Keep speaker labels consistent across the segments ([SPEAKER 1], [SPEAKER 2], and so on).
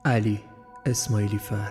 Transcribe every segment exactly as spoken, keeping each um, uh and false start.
[SPEAKER 1] علی اسماعیلی فر.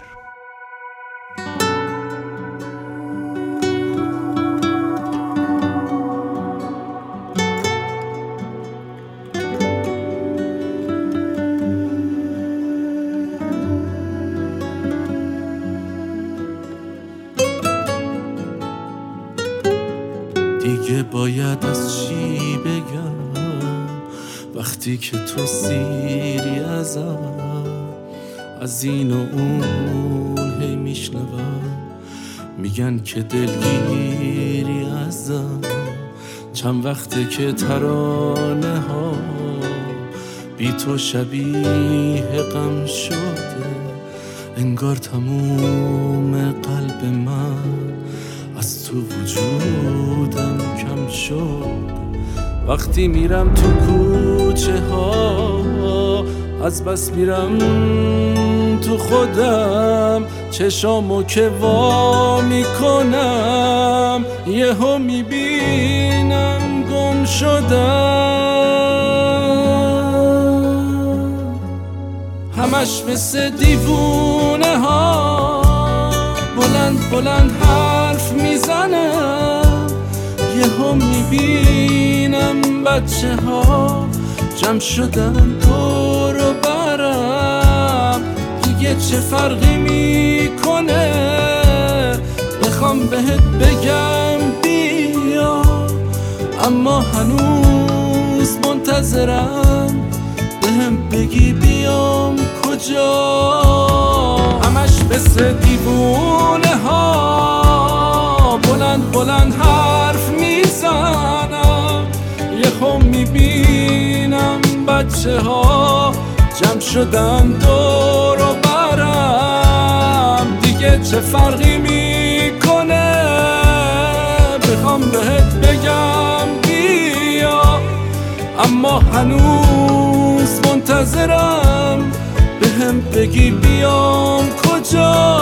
[SPEAKER 2] دیگه باید از چی بگم وقتی که تو سیری ازم، از این و اون هی میشنوم میگن که دلگیری ازم. چند وقته که ترانه ها بی تو شبیه غم شده، انگار تموم قلب من از تو وجودم کم شد. وقتی میرم تو کوچه ها از بس میرم تو خودم، چشامو که وا میکنم یهو میبینم گم شدم. همش مثل دیوونه ها بلند بلند حرف میزنم، یهو میبینم بچه ها جمع شدن دور و برم. دیگه چه فرقی میکنه بخوام بهت بگم بیا، اما هنوز منتظرم بهم بگی بیام کجا. همش مثل دیوونه ها بلند بلند حرف میزنم، یهو میبینم بچه ها جمع شدن دور و برم. دیگه چه فرقی میکنه بخوام بهت بگم بیا، اما هنوز منتظرم بهم بگی بیام کجا.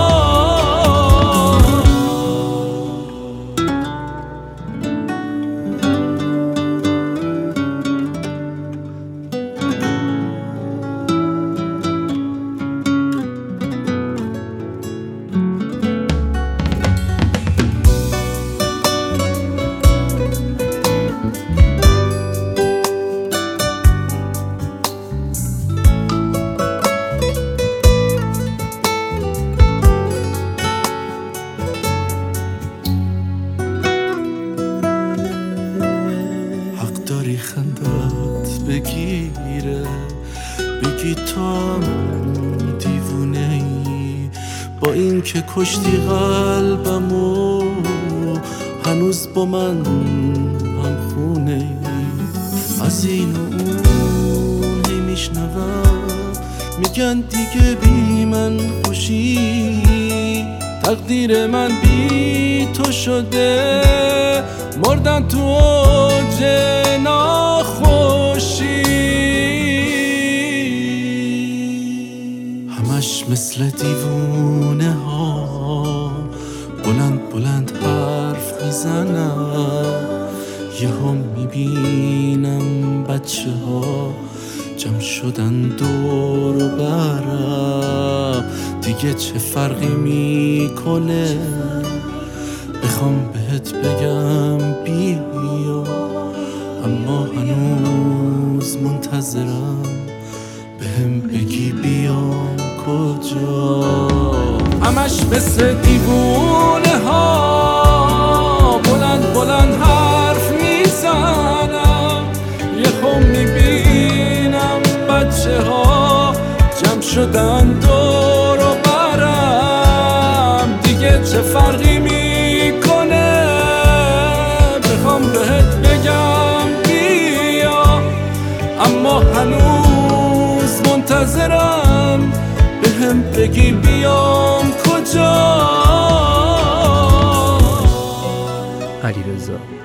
[SPEAKER 2] خندت بگیره بگی تا دیوونه ای، با این که کشتی قلبمو هنوز با من هم خونه ای. از این و اون هی میشنوم میگن دیگه بی من خوشی، تقدیر من بی تو شده، مردن تو اوج ناخوشی. همش مثل دیوونه ها بلند بلند حرف میزنم، یهو میبینم بچه ها جمع شدن دور و برم. دیگه چه فرقی میکنه بخوام بهت بگم بیا، اما هنوز منتظرم بهم بگی بیام کجا. همش مثل دیوونه ها بلند بلند حرف میزنم، یهو میبینم بچه ها جمع شدن دور و برم. دیگه چه فرقی میکنه بخوام بهت بگم بیا، اما هنوز منتظرم بهم بگی بیام کجا.
[SPEAKER 1] علیرضا